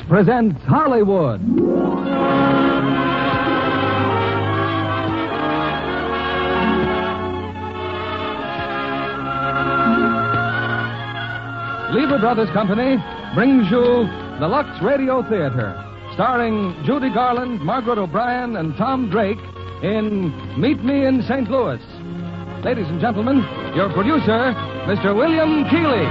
presents Hollywood. Lever Brothers Company brings you the Lux Radio Theater, starring Judy Garland, Margaret O'Brien, and Tom Drake in Meet Me in St. Louis. Ladies and gentlemen, your producer, Mr. William Keighley.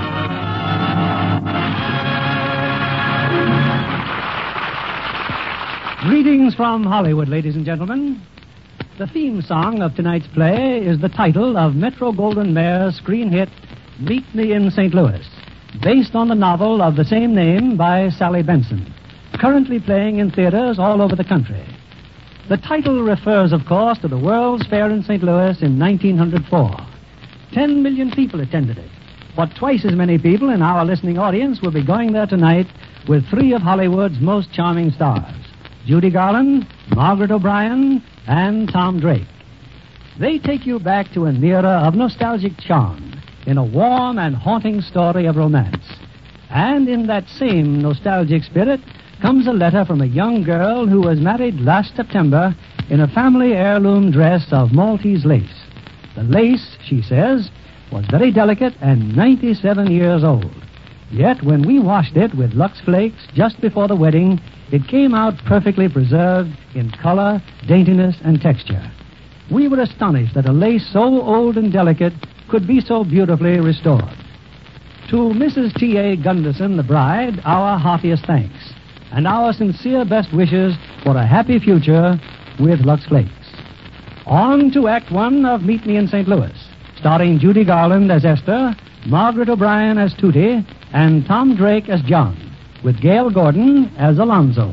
Greetings from Hollywood, ladies and gentlemen. The theme song of tonight's play is the title of Metro-Goldwyn-Mayer's screen hit, Meet Me in St. Louis, based on the novel of the same name by Sally Benson, currently playing in theaters all over the country. The title refers, of course, to the World's Fair in St. Louis in 1904. 10 million people attended it, but twice as many people in our listening audience will be going there tonight with three of Hollywood's most charming stars, Judy Garland, Margaret O'Brien, and Tom Drake. They take you back to an era of nostalgic charm in a warm and haunting story of romance. And in that same nostalgic spirit comes a letter from a young girl who was married last September in a family heirloom dress of Maltese lace. The lace, she says, was very delicate and 97 years old. Yet when we washed it with Lux Flakes just before the wedding, it came out perfectly preserved in color, daintiness, and texture. We were astonished that a lace so old and delicate could be so beautifully restored. To Mrs. T.A. Gunderson, the bride, our heartiest thanks, and our sincere best wishes for a happy future with Lux Flakes. On to Act One of Meet Me in St. Louis, starring Judy Garland as Esther, Margaret O'Brien as Tootie, and Tom Drake as John, with Gail Gordon as Alonzo.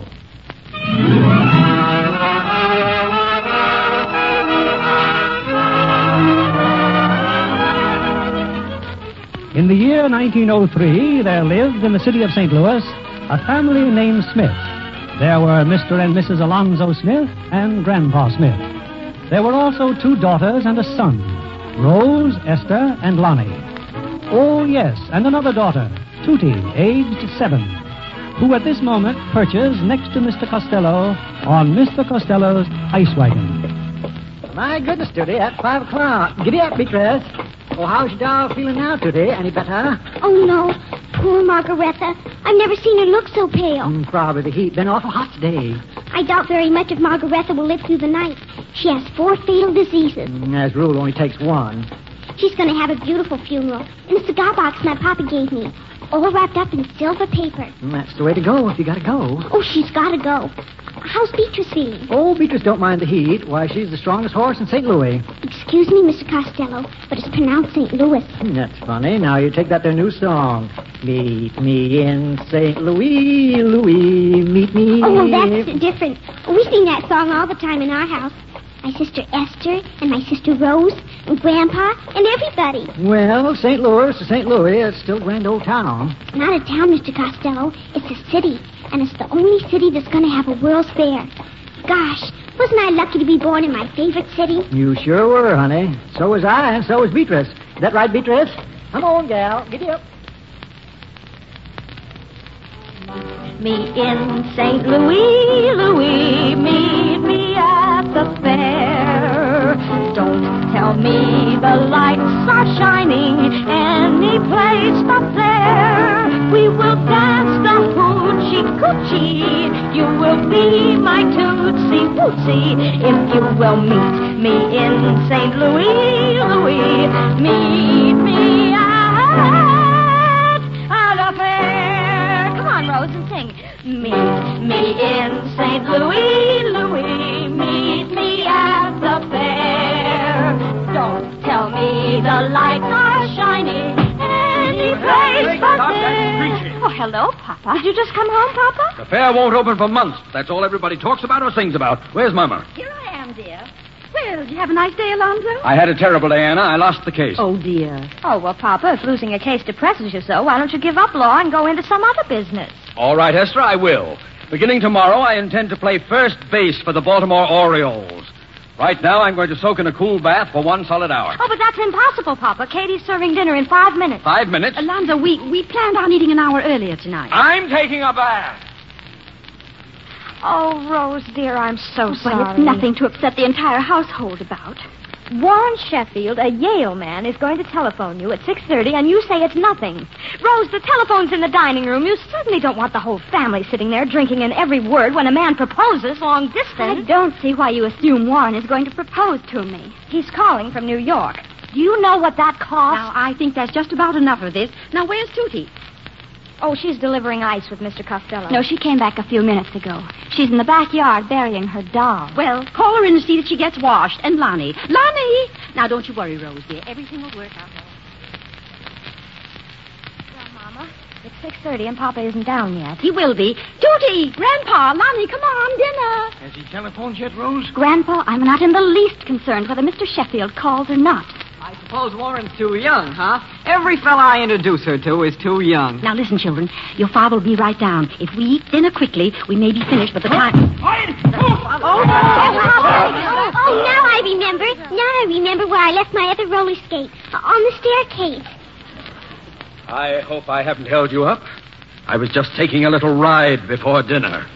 In the year 1903, there lived in the city of St. Louis a family named Smith. There were Mr. and Mrs. Alonzo Smith and Grandpa Smith. There were also two daughters and a son, Rose, Esther, and Lonnie. Oh, yes, and another daughter, Tootie, aged 7, who at this moment perches next to Mr. Costello on Mr. Costello's ice wagon. My goodness, Tootie, that's 5 o'clock. Giddy up, Beatrice. Oh, how's your doll feeling now, Tootie? Any better? Oh, no. Poor Margaretha. I've never seen her look so pale. Probably the heat. Been awful hot today. I doubt very much if Margaretha will live through the night. She has 4 fatal diseases. As a rule, only takes one. She's going to have a beautiful funeral in a cigar box my papa gave me, all wrapped up in silver paper. That's the way to go if you gotta go. Oh, she's got to go. How's Beatrice feeling? Oh, Beatrice don't mind the heat. Why, she's the strongest horse in St. Louis. Excuse me, Mr. Costello, but it's pronounced St. Louis. That's funny. Now you take that their new song. Meet me in St. Louis, Louis, meet me. Oh, well, that's different. We sing that song all the time in our house. My sister Esther and my sister Rose and Grandpa and everybody. Well, St. Louis to St. Louis, it's still a grand old town. Not a town, Mr. Costello. It's a city, and it's the only city that's going to have a World's Fair. Gosh, wasn't I lucky to be born in my favorite city? You sure were, honey. So was I, and so was Beatrice. Is that right, Beatrice? Come on, gal. Giddy up. Me in St. Louis, Louis, meet me at the fair. Don't tell me the lights are shining any place but there. We will dance the hoochie coochie. You will be my tootsie wootsie if you will meet me in St. Louis, Louis. Meet me at the fair. Come on, Rose, and sing. Meet me in St. Louis, Louis. Meet me at the fair. Don't tell me the lights are shining any place but there. Oh, hello, Papa. Did you just come home, Papa? The fair won't open for months. That's all everybody talks about or sings about. Where's Mama? Here I am, dear. Well, did you have a nice day, Alonzo? I had a terrible day, Anna. I lost the case. Oh, dear. Oh, well, Papa, if losing a case depresses you so, why don't you give up law and go into some other business? All right, Esther, I will. Beginning tomorrow, I intend to play first base for the Baltimore Orioles. Right now, I'm going to soak in a cool bath for 1 solid hour. Oh, but that's impossible, Papa. Katie's serving dinner in 5 minutes. 5 minutes? Alonzo, we planned on eating an hour earlier tonight. I'm taking a bath. Oh, Rose, dear, I'm so sorry. Well, it's nothing to upset the entire household about. Warren Sheffield, a Yale man, is going to telephone you at 6:30, and you say it's nothing. Rose, the telephone's in the dining room. You certainly don't want the whole family sitting there drinking in every word when a man proposes long distance. I don't see why you assume Warren is going to propose to me. He's calling from New York. Do you know what that costs? Now, I think that's just about enough of this. Now, where's Tootie? Oh, she's delivering ice with Mr. Costello. No, she came back a few minutes ago. She's in the backyard burying her doll. Well, call her in and see that she gets washed. And Lonnie. Lonnie! Now, don't you worry, Rose, dear. Everything will work out. Well, Mama, it's 6:30 and Papa isn't down yet. He will be. Tootie! Grandpa! Lonnie, come on, dinner! Has he telephoned yet, Rose? Grandpa, I'm not in the least concerned whether Mr. Sheffield calls or not. I suppose Warren's too young, huh? Every fella I introduce her to is too young. Now, listen, children. Your father will be right down. If we eat dinner quickly, we may be finished by the time... Oh, now I remember. Now I remember where I left my other roller skate. On the staircase. I hope I haven't held you up. I was just taking a little ride before dinner.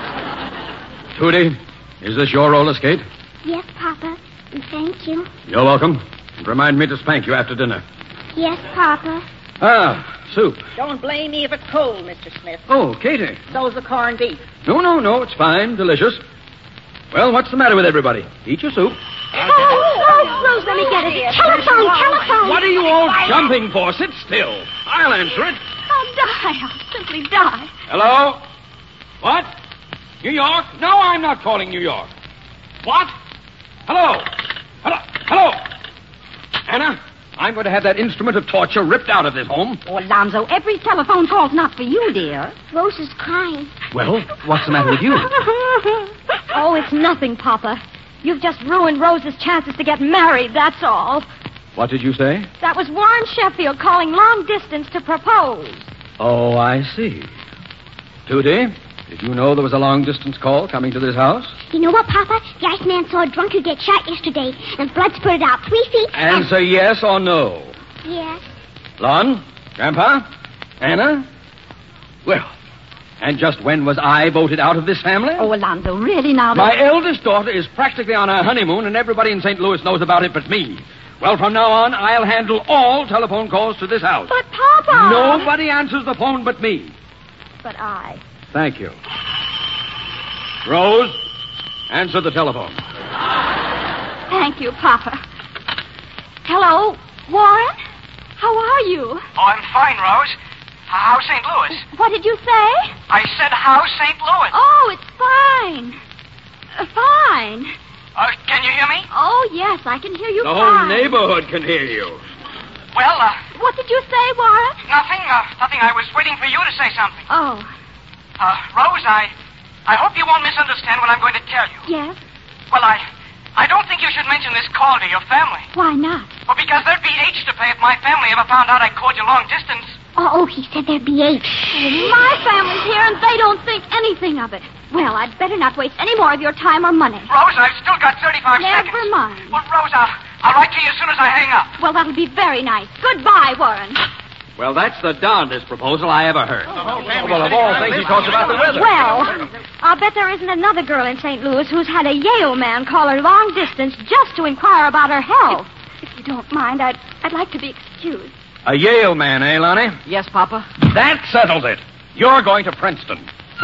Tootie, is this your roller skate? Yes, Papa. Thank you. You're welcome. And remind me to spank you after dinner. Yes, Papa. Ah, soup. Don't blame me if it's cold, Mr. Smith. Oh, Katie. So's the corned beef. No, it's fine. Delicious. Well, what's the matter with everybody? Eat your soup. Rose, let me get it. Telephone. What are you all jumping for? Sit still. I'll answer it. I'll die. I'll simply die. Hello? What? New York? No, I'm not calling New York. What? Hello? Hello? Anna, I'm going to have that instrument of torture ripped out of this home. Oh, Alonzo, every telephone call's not for you, dear. Rose is crying. Well, what's the matter with you? Oh, it's nothing, Papa. You've just ruined Rose's chances to get married, that's all. What did you say? That was Warren Sheffield calling long distance to propose. Oh, I see. Tootie, did you know there was a long-distance call coming to this house? You know what, Papa? The Iceman saw a drunkard get shot yesterday, and blood spurted out 3 feet. Answer yes or no. Yes. Lon? Grandpa? Anna? Well, and just when was I voted out of this family? Oh, Alonzo, really now... My eldest daughter is practically on her honeymoon, and everybody in St. Louis knows about it but me. Well, from now on, I'll handle all telephone calls to this house. But, Papa... Nobody answers the phone but me. But I... Thank you. Rose, answer the telephone. Thank you, Papa. Hello, Warren? How are you? Oh, I'm fine, Rose. How's St. Louis? What did you say? I said, how's St. Louis? Oh, it's fine. Fine. Can you hear me? Oh, yes, I can hear you The fine. whole neighborhood can hear you. Well, What did you say, Warren? nothing. Nothing. I was waiting for you to say something. Oh, Rose, I hope you won't misunderstand what I'm going to tell you. yes. Well, I don't think you should mention this call to your family. Why not? Well, because there'd be H to pay if my family ever found out I called you long distance. Oh, he said there'd be 8. My family's here, and they don't think anything of it. Well, I'd better not waste any more of your time or money. Rose, I've still got 35 seconds. Never mind. Well, Rose, I'll write to you as soon as I hang up. Well, that'll be very nice. Goodbye, Warren. Well, that's the darndest proposal I ever heard. Well, of all things, he talks about the weather. Well, I'll bet there isn't another girl in St. Louis who's had a Yale man call her long distance just to inquire about her health. If you don't mind, I'd like to be excused. A Yale man, eh, Lonnie? Yes, Papa? That settles it. You're going to Princeton.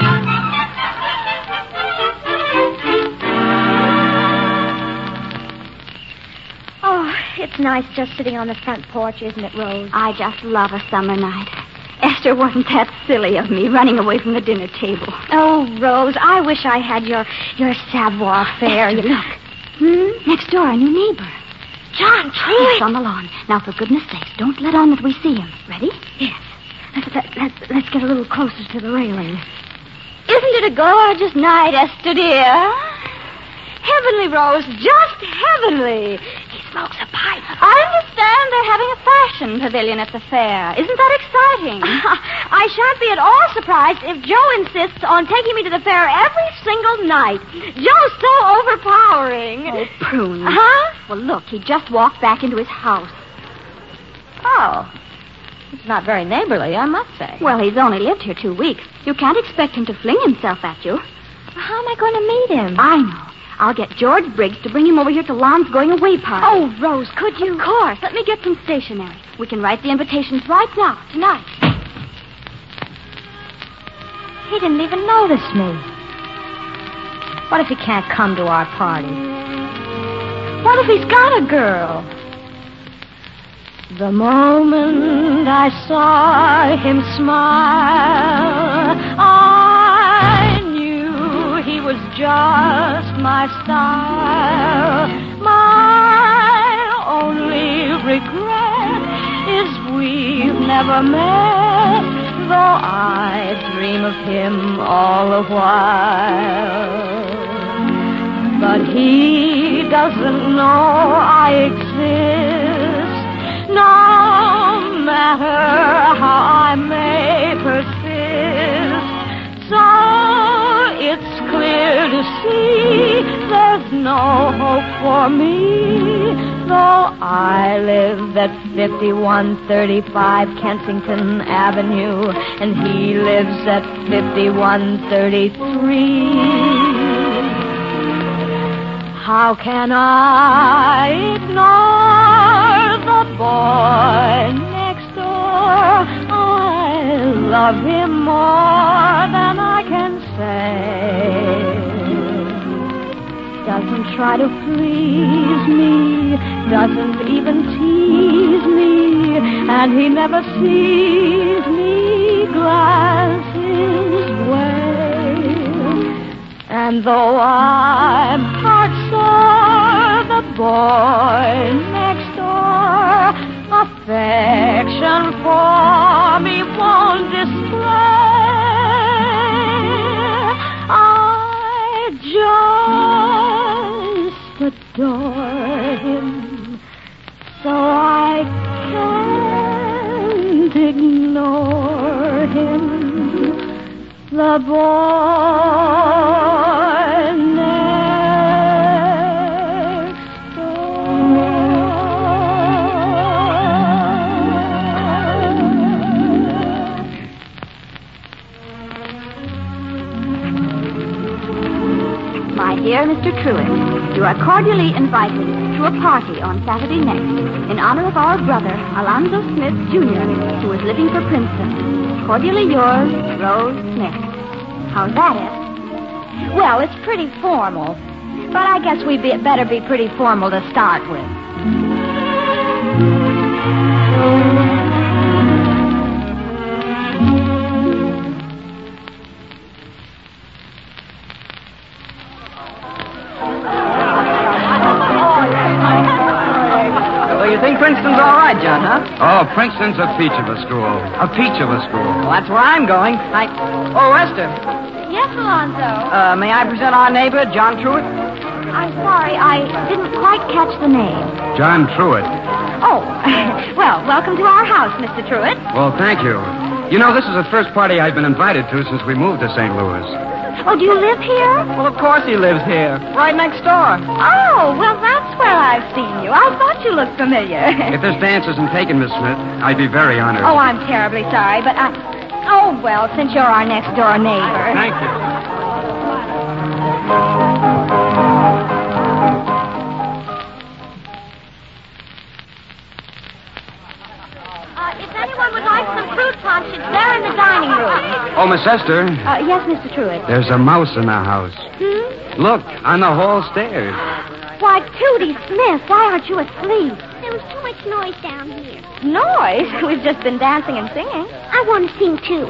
Oh, it's nice just sitting on the front porch, isn't it, Rose? I just love a summer night. Esther, wasn't that silly of me, running away from the dinner table? Oh, Rose, I wish I had your savoir faire. Esther, look. Next door, a new neighbor. John Troy. He's on the lawn. Now, for goodness sakes, don't let on that we see him. Ready? Yes. Let's get a little closer to the railing. Isn't it a gorgeous night, Esther, dear? Heavenly, Rose, just heavenly. He smokes a pipe. I understand they're having a fashion pavilion at the fair. Isn't that exciting? I shan't be at all surprised if Joe insists on taking me to the fair every single night. Joe's so overpowering. Oh, prune. Huh? Well, look, he just walked back into his house. Oh. It's not very neighborly, I must say. Well, he's only lived here 2 weeks. You can't expect him to fling himself at you. How am I going to meet him? I know. I'll get George Briggs to bring him over here to Lon's going-away party. Oh, Rose, could you? Of course. Let me get some stationery. We can write the invitations right now, tonight. He didn't even notice me. What if he can't come to our party? What if he's got a girl? The moment I saw him smile, I knew he was just my style. My only regret is we've never met, though I dream of him all the while. But he doesn't know I exist, no matter how I may persist. So it's clear to see there's no hope for me, though I live at 5135 Kensington Avenue, and he lives at 5133. How can I ignore the boy next door? I love him more than I can say. Doesn't try to please me, doesn't even tease me, and he never sees me glance his way. And though I'm heartsore, the boy next door affection for me won't display. I just adore him, so I can't ignore him. The boy next door. My dear Mr. Truitt, you are cordially invited to a party on Saturday next in honor of our brother, Alonzo Smith, Jr., who is living for Princeton. Cordially yours, Rose Smith. How's that, Ed? Well, it's pretty formal, but I guess we'd better be pretty formal to start with. Princeton's all right, John, huh? Oh, Princeton's a peach of a school. A peach of a school. Well, that's where I'm going. Oh, Esther. Yes, Alonzo? May I present our neighbor, John Truitt? I'm sorry, I didn't quite catch the name. John Truitt. Oh, well, welcome to our house, Mr. Truitt. Well, thank you. You know, this is the first party I've been invited to since we moved to St. Louis. Oh, do you live here? Well, of course he lives here. Right next door. Oh, well, that's where I've seen you. I thought you looked familiar. If this dance isn't taken, Miss Smith, I'd be very honored. Oh, I'm terribly sorry, but Oh, well, since you're our next-door neighbor. Thank you. If anyone would like some fruit punch, it's there in the dining room. Oh, Miss Esther. Yes, Mr. Truitt. There's a mouse in the house. Look, on the hall stairs. Why, Tootie Smith, why aren't you asleep? There was too much noise down here. Noise? We've just been dancing and singing. I want to sing, too.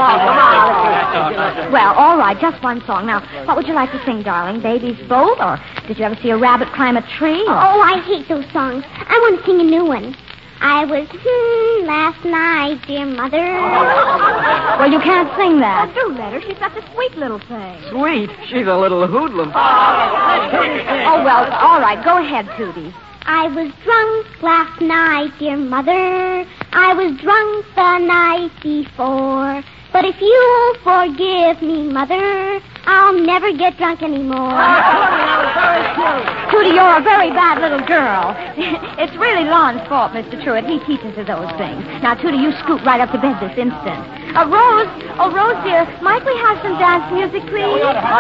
Well, all right, just one song. Now, what would you like to sing, darling? Baby's Boat, or did you ever see a rabbit climb a tree? Or... Oh, I hate those songs. I want to sing a new one. I was last night, dear mother. Well, you can't sing that. Oh, do let her. She's such a sweet little thing. Sweet? She's a little hoodlum. Oh, well, all right. Go ahead, Tootie. I was drunk last night, dear mother. I was drunk the night before. But if you'll forgive me, Mother, I'll never get drunk anymore. Tootie, you're a very bad little girl. It's really Lon's fault, Mr. Truitt. He teaches her those things. Now, Tootie, you scoot right up to bed this instant. Rose, dear, might we have some dance music, please?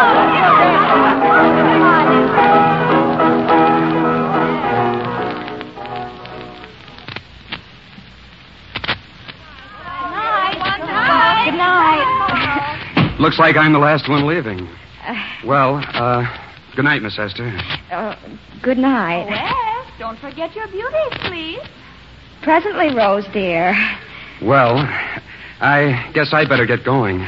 Good night. Looks like I'm the last one leaving. Well, good night, Miss Esther. Good night. Well, don't forget your beauties, please. Presently, Rose, dear. Well, I guess I better get going.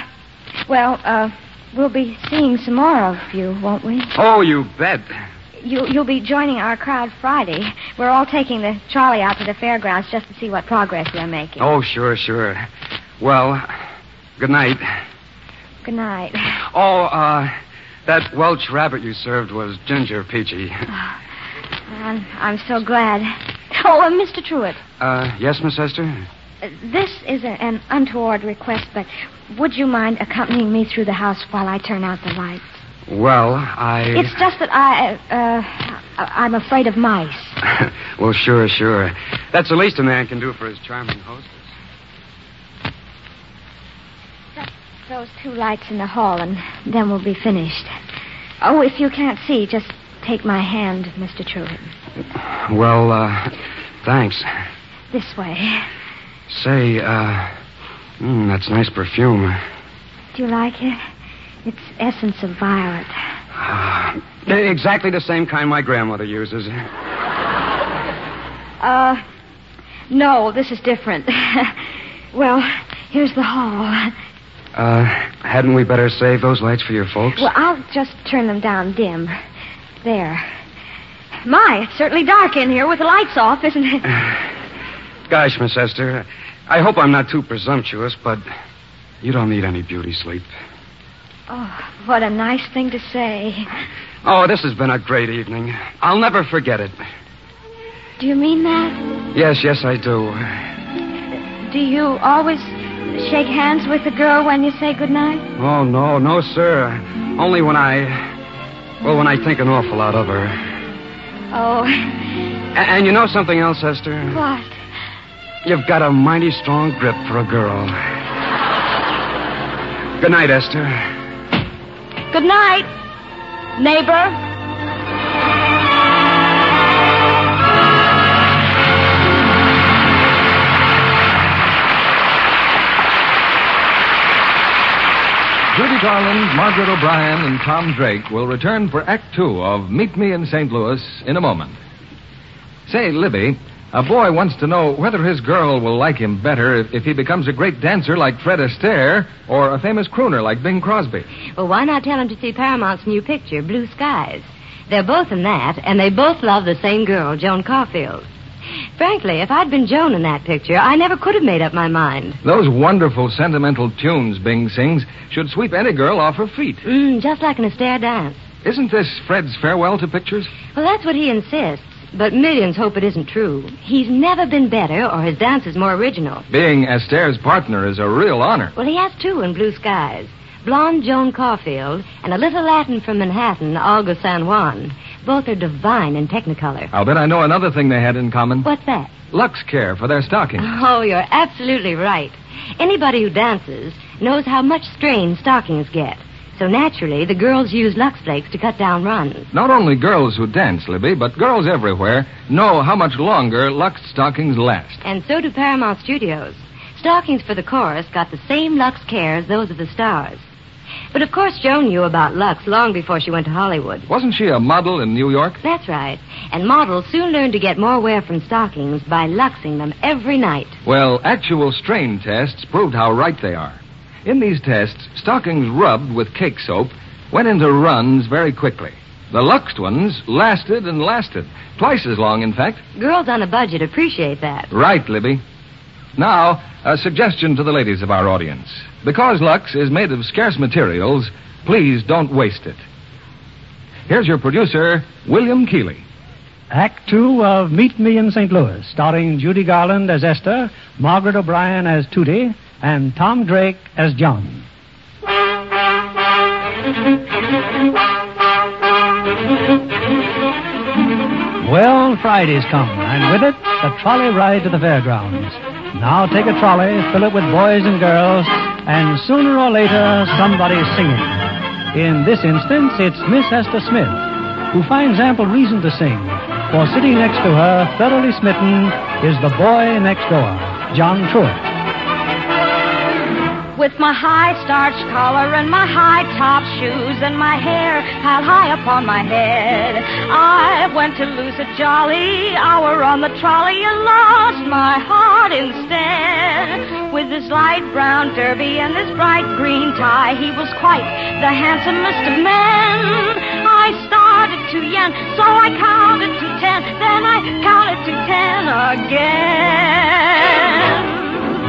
We'll be seeing some more of you, won't we? Oh, you bet. You'll be joining our crowd Friday. We're all taking the trolley out to the fairgrounds just to see what progress we're making. Oh, sure. Well, good night. Good night. Oh, that Welch rabbit you served was ginger peachy. I'm so glad. Oh, Mr. Truitt. Yes, Miss Esther? This is an untoward request, but would you mind accompanying me through the house while I turn out the lights? Well, It's just that I'm afraid of mice. Well, sure. That's the least a man can do for his charming hostess. Those 2 lights in the hall, and then we'll be finished. Oh, if you can't see, just take my hand, Mr. Truitt. Well, thanks. This way. Say, that's nice perfume. Do you like it? It's essence of violet. Exactly the same kind my grandmother uses. No, this is different. Well, here's the hall. Hadn't we better save those lights for your folks? Well, I'll just turn them down dim. There. My, it's certainly dark in here with the lights off, isn't it? Gosh, Miss Esther, I hope I'm not too presumptuous, but you don't need any beauty sleep. Oh, what a nice thing to say. Oh, this has been a great evening. I'll never forget it. Do you mean that? Yes, I do. Do you always shake hands with the girl when you say goodnight? Oh, no, sir. Only when I think an awful lot of her. Oh. And you know something else, Esther? What? You've got a mighty strong grip for a girl. Good night, Esther. Good night, neighbor. Judy Garland, Margaret O'Brien, and Tom Drake will return for Act 2 of Meet Me in St. Louis in a moment. Say, Libby, a boy wants to know whether his girl will like him better if he becomes a great dancer like Fred Astaire or a famous crooner like Bing Crosby. Well, why not tell him to see Paramount's new picture, Blue Skies? They're both in that, and they both love the same girl, Joan Caulfield. Frankly, if I'd been Joan in that picture, I never could have made up my mind. Those wonderful sentimental tunes Bing sings should sweep any girl off her feet. Just like an Astaire dance. Isn't this Fred's farewell to pictures? Well, that's what he insists, but millions hope it isn't true. He's never been better, or his dance is more original. Being Astaire's partner is a real honor. Well, he has 2 in Blue Skies. Blonde Joan Caulfield and a little Latin from Manhattan, Olga San Juan. Both are divine in Technicolor. I'll bet I know another thing they had in common. What's that? Lux Care for their stockings. Oh, you're absolutely right. Anybody who dances knows how much strain stockings get. So naturally, the girls use Lux Flakes to cut down runs. Not only girls who dance, Libby, but girls everywhere know how much longer Lux stockings last. And so do Paramount Studios. Stockings for the chorus got the same Lux Care as those of the stars. But of course Joan knew about Lux long before she went to Hollywood. Wasn't she a model in New York? That's right. And models soon learned to get more wear from stockings by luxing them every night. Well, actual strain tests proved how right they are. In these tests, stockings rubbed with cake soap went into runs very quickly. The luxed ones lasted and lasted. Twice as long, in fact. Girls on a budget appreciate that. Right, Libby. Now, a suggestion to the ladies of our audience. Because Lux is made of scarce materials, please don't waste it. Here's your producer, William Keeley. Act 2 of Meet Me in St. Louis, starring Judy Garland as Esther, Margaret O'Brien as Tootie, and Tom Drake as John. Well, Friday's come, and with it, the trolley ride to the fairgrounds. Now take a trolley, fill it with boys and girls, and sooner or later, somebody's singing. In this instance, it's Miss Esther Smith, who finds ample reason to sing, for sitting next to her, thoroughly smitten, is the boy next door, John Truitt. With my high starched collar and my high top shoes and my hair piled high upon my head, I went to lose a jolly hour on the trolley and lost my heart instead. With his light brown derby and his bright green tie, he was quite the handsomest of men. I started to yen, so I counted to 10, then I counted to 10 again.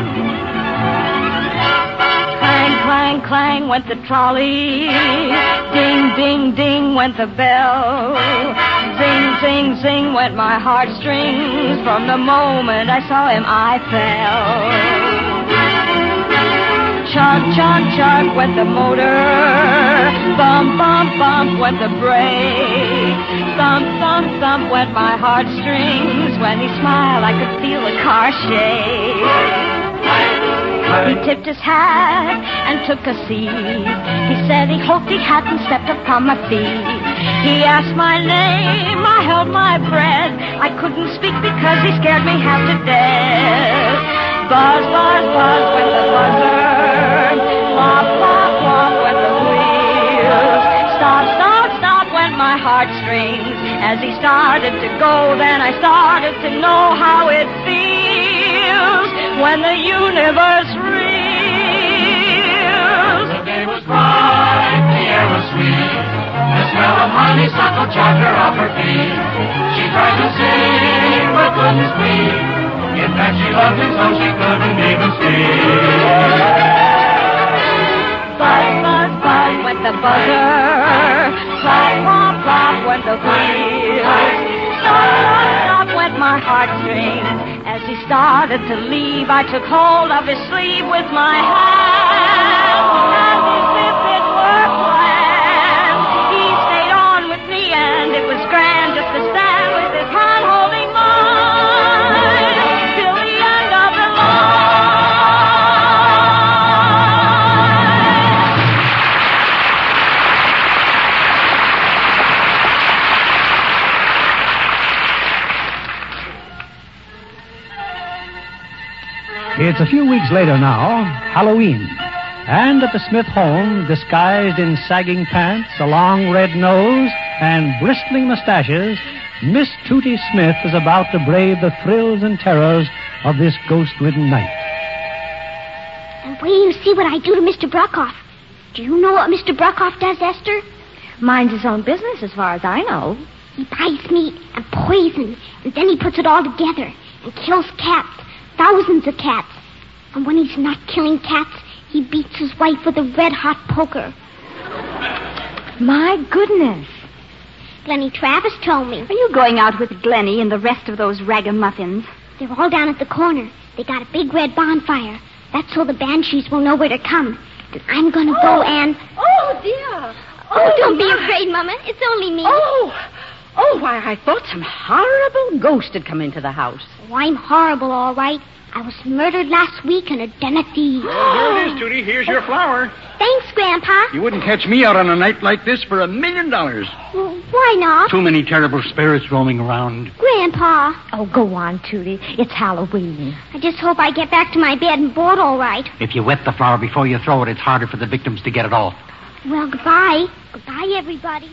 Clang, clang, clang went the trolley. Ding, ding, ding went the bell. Zing, zing, zing went my heartstrings. From the moment I saw him, I fell. Chug, chug, chug went the motor. Bump, bump, bump went the brake. Thump, thump, thump went my heartstrings. When he smiled, I could feel the car shake. He tipped his hat and took a seat. He said he hoped he hadn't stepped upon my feet. He asked my name, I held my breath. I couldn't speak because he scared me half to death. Buzz, buzz, buzz went the buzzer. Flop, flop, flop went the wheels. Stop, stop, stop went my heartstrings. As he started to go, then I started to know how it feels when the universe reels. The day was bright, the air was sweet. The smell of honeysuckle charmed her off her feet. She tried to sing, but couldn't speak. In fact, she loved him so she couldn't even speak. Buzz, buzz, buzz went the buzzer. Plop, plop, plop went the wheels. Stop, stop went my heartstrings. As he started to leave, I took hold of his sleeve with my hand, as if it were planned. He stayed on with me, and it was grand just to stand with his hand holding mine till the end of the line. It's a few weeks later now, Halloween. And at the Smith home, disguised in sagging pants, a long red nose, and bristling mustaches, Miss Tootie Smith is about to brave the thrills and terrors of this ghost-ridden night. And wait till you see what I do to Mr. Bruckoff. Do you know what Mr. Bruckoff does, Esther? Minds his own business as far as I know. He buys meat and poison, and then he puts it all together and kills cats. Thousands of cats. And when he's not killing cats, he beats his wife with a red-hot poker. My goodness. Glennie Travis told me. Are you going out with Glennie and the rest of those ragamuffins? They're all down at the corner. They got a big red bonfire. That's so the banshees will know where to come. And I'm going to go and... Oh, dear. Oh, don't be afraid, Mama. It's only me. Oh, why, I thought some horrible ghost had come into the house. Oh, I'm horrible, all right. I was murdered last week in a den of thieves. Well, here it is, Tootie. Here's your flower. Thanks, Grandpa. You wouldn't catch me out on a night like this for $1 million. Well, why not? Too many terrible spirits roaming around. Grandpa. Oh, go on, Tootie. It's Halloween. I just hope I get back to my bed and board all right. If you wet the flower before you throw it, it's harder for the victims to get it off. Well, goodbye. Goodbye, everybody.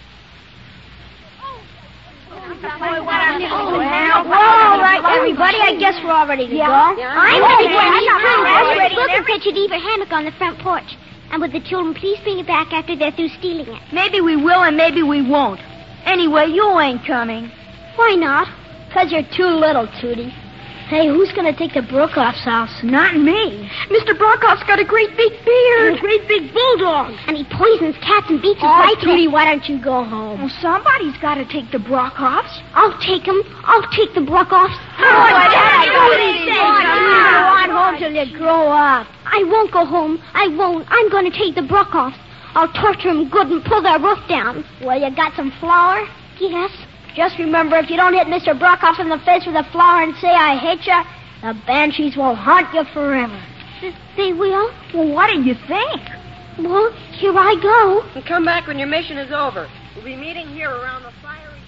Well, all right, everybody. I guess we're all ready to go. I'm ready. Look at that you leave your hammock on the front porch. And would the children please bring it back after they're through stealing it? Maybe we will and maybe we won't. Anyway, you ain't coming. Why not? 'Cause you're too little, Tootie. Hey, who's going to take the Brookoff's house? Not me. Mr. Brockoff's got a great big beard. A great big bulldog. And he poisons cats and beats his wife. Judy, why don't you go home? Well, somebody's got to take the Brockoffs. I'll take them. I'll take the Brockoffs. You want home till you grow up. I won't go home. I won't. I'm going to take the Brockoffs. I'll torture them good and pull their roof down. Well, you got some flour? Yes. Just remember, if you don't hit Mr. Brockoff in the face with a flower and say I hate you, the banshees will haunt you forever. They will? Well, what do you think? Well, here I go. And come back when your mission is over. We'll be meeting here around the fiery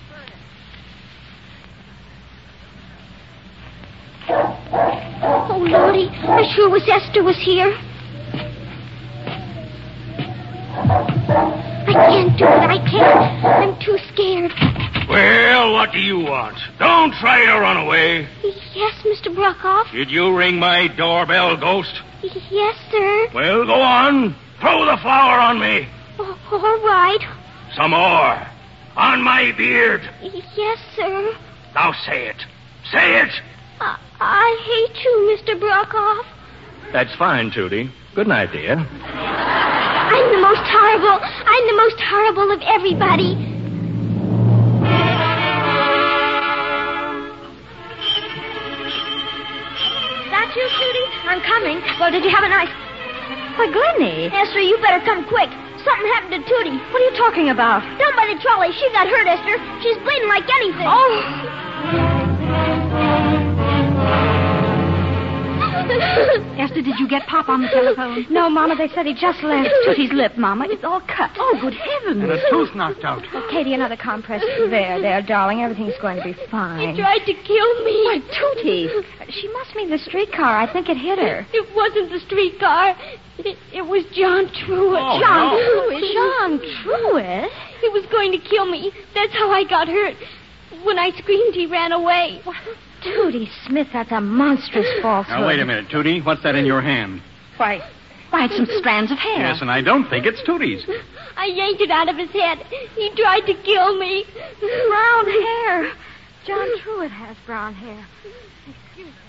furnace. Oh, Lordy, I sure wish Esther was here. I can't do it. I can't. I'm too scared. Well, what do you want? Don't try to run away. Yes, Mr. Brockoff. Did you ring my doorbell, Ghost? Yes, sir. Well, go on. Throw the flour on me. Oh, all right. Some more. On my beard. Yes, sir. Now say it. Say it. I hate you, Mr. Brockoff. That's fine, Tootie. Good night, dear. I'm the most horrible of everybody. That you, Tootie? I'm coming. Well, did you have a nice... Why, Glennie. Esther, you better come quick. Something happened to Tootie. What are you talking about? Down by the trolley. She got hurt, Esther. She's bleeding like anything. Oh. Esther, did you get Pop on the telephone? No, Mama. They said he just left. Tootie's lip, Mama. It's all cut. Oh, good heavens. And a tooth knocked out. Oh, Katie, another compress. There, darling. Everything's going to be fine. He tried to kill me. Why, Tootie. She must mean the streetcar. I think it hit her. It wasn't the streetcar. It was John Truitt. Oh, John no. Truitt? John Truitt? He was going to kill me. That's how I got hurt. When I screamed, he ran away. Tootie Smith, that's a monstrous falsehood. Now, wait a minute, Tootie. What's that in your hand? Why, it's some strands of hair. Yes, and I don't think it's Tootie's. I yanked it out of his head. He tried to kill me. Brown hair. John Truitt has brown hair. Excuse me.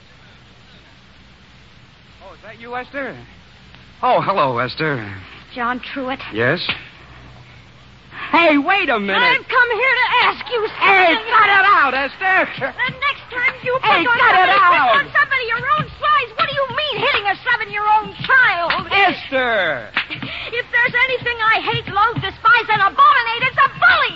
Oh, is that you, Esther? Oh, hello, Esther. John Truitt. Yes? Hey, wait a minute. I've come here to ask you something. Hey, cut it out, Esther. The next time you Hey, pick on cut it somebody, out. pick on somebody your own size. What do you mean hitting a 7-year-old child? Esther. If there's anything I hate, loathe, despise, and abominate, it's a bully.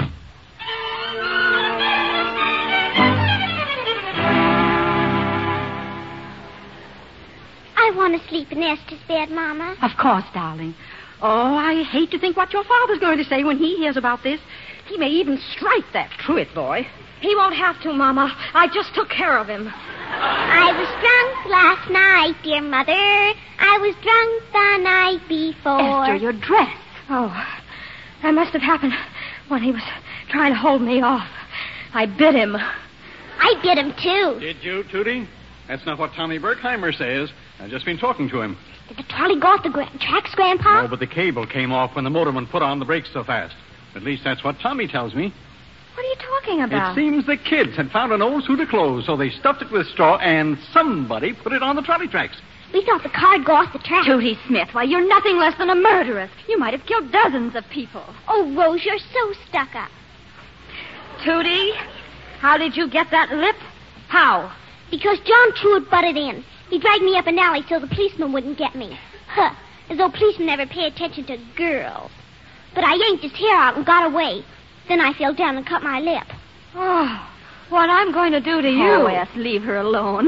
I want to sleep in Esther's bed, Mama. Of course, darling. Oh, I hate to think what your father's going to say when he hears about this. He may even strike that Truitt boy. He won't have to, Mama. I just took care of him. I was drunk last night, dear Mother. I was drunk the night before. Esther, your dress. Oh, that must have happened when he was trying to hold me off. I bit him. I bit him, too. Did you, Tootie? That's not what Tommy Berkheimer says. I've just been talking to him. Did the trolley go off the tracks, Grandpa? No, but the cable came off when the motorman put on the brakes so fast. At least that's what Tommy tells me. What are you talking about? It seems the kids had found an old suit of clothes, so they stuffed it with straw, and somebody put it on the trolley tracks. We thought the car'd go off the track. Tootie Smith, why, you're nothing less than a murderess. You might have killed dozens of people. Oh, Rose, you're so stuck up. Tootie, how did you get that lip? How? Because John Truitt butted in. He dragged me up an alley so the policeman wouldn't get me. Huh, as though policemen never pay attention to girls. But I yanked his hair out and got away. Then I fell down and cut my lip. Oh, what I'm going to do to you. Oh, yes, leave her alone.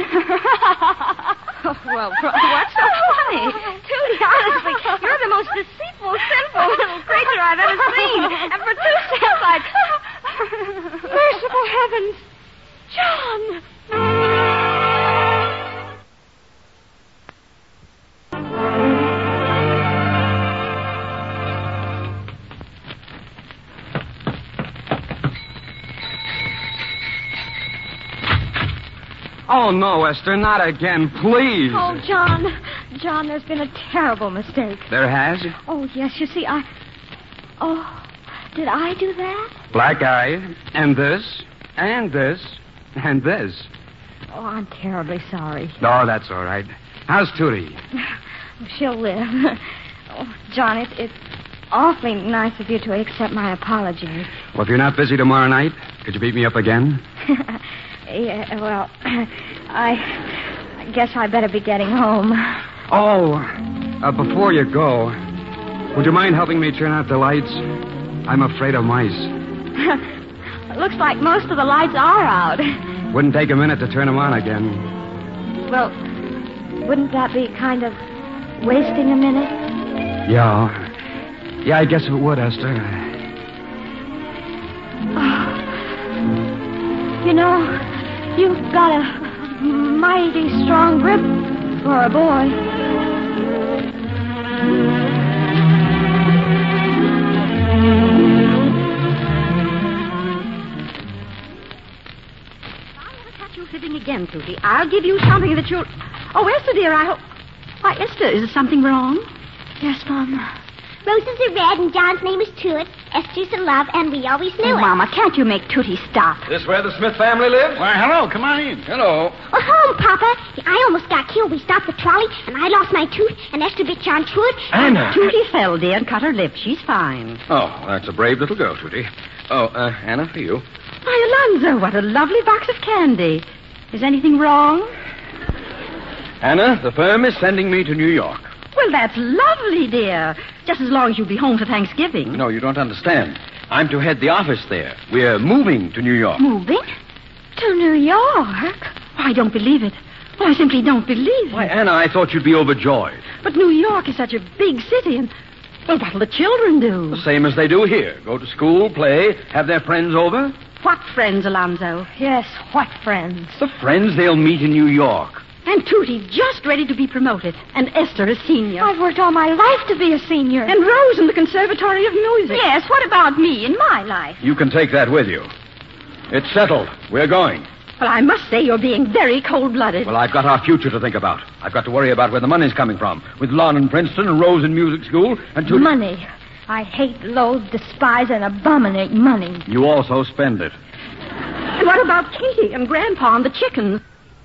Well, what's so funny? Tootie, honestly, you're the most deceitful, sinful little creature I've ever seen. And for 2 cents, I'd... Merciful heavens. John! Oh, no, Esther, not again, please. Oh, John. John, there's been a terrible mistake. There has? Oh, yes, you see, Oh, did I do that? Black eye, and this, and this, and this. Oh, I'm terribly sorry. No, that's all right. How's Tootie? She'll live. Oh, John, it's awfully nice of you to accept my apology. Well, if you're not busy tomorrow night, could you beat me up again? Yeah, well, I guess I better be getting home. Oh, before you go, would you mind helping me turn out the lights? I'm afraid of mice. It looks like most of the lights are out. Wouldn't take a minute to turn them on again. Well, wouldn't that be kind of wasting a minute? Yeah. Yeah, I guess it would, Esther. Oh. You know, you've got a mighty strong grip for a boy. You fibbing again, Tootie. I'll give you something that you'll... Oh, Esther, dear, I hope... Why, Esther, is there something wrong? Yes, Mom. Roses are red, and John's name is Truett. Esther's a love, and we always knew it. Mama, can't you make Tootie stop? This where the Smith family lives? Why, hello. Come on in. Hello. Oh, home, Papa. I almost got killed. We stopped the trolley, and I lost my tooth, and Esther bit John Truett. Anna. Tootie fell, dear, and cut her lip. She's fine. Oh, that's a brave little girl, Tootie. Oh, Anna, for you. Why, Alonzo, what a lovely box of candy. Is anything wrong? Anna, the firm is sending me to New York. Well, that's lovely, dear. Just as long as you'll be home for Thanksgiving. No, you don't understand. I'm to head the office there. We're moving to New York. Moving? To New York? Oh, I don't believe it. Oh, I simply don't believe it. Why, Anna, I thought you'd be overjoyed. But New York is such a big city, and... Well, what'll the children do? The same as they do here. Go to school, play, have their friends over. What friends, Alonzo? Yes, what friends? The friends they'll meet in New York. And Tootie just ready to be promoted. And Esther a senior. I've worked all my life to be a senior. And Rose in the Conservatory of Music. Yes, what about me in my life? You can take that with you. It's settled. We're going. Well, I must say you're being very cold-blooded. Well, I've got our future to think about. I've got to worry about where the money's coming from. With Lon in Princeton and Rose in music school and Tootie... Money. I hate, loathe, despise, and abominate money. You also spend it. And what about Katie and Grandpa and the chickens?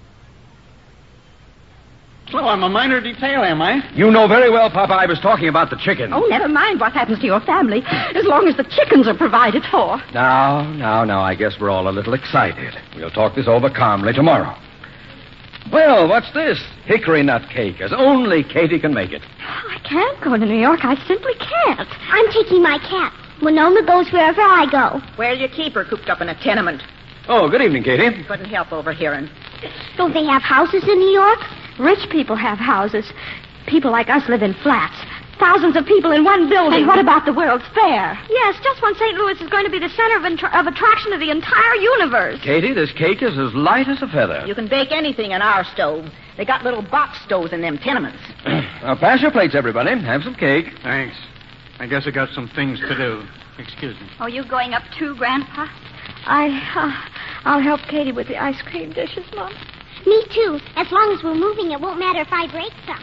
So I'm a minor detail, am I? You know very well, Papa, I was talking about the chickens. Oh, never mind what happens to your family, as long as the chickens are provided for. Now, I guess we're all a little excited. We'll talk this over calmly tomorrow. Well, what's this? Hickory nut cake, as only Katie can make it. I can't go to New York. I simply can't. I'm taking my cat. Winona goes wherever I go. Where'll you keep her cooped up in a tenement? Oh, good evening, Katie. Couldn't help overhearing. Don't they have houses in New York? Rich people have houses. People like us live in flats. Thousands of people in one building. And what about the World's Fair? Yes, just when St. Louis is going to be the center of attraction of the entire universe. Katie, this cake is as light as a feather. You can bake anything in our stove. They got little box stoves in them tenements. Now, pass your plates, everybody. Have some cake. Thanks. I guess I got some things to do. Excuse me. Are you going up too, Grandpa? I'll help Katie with the ice cream dishes, Mom. Me too. As long as we're moving, it won't matter if I break some.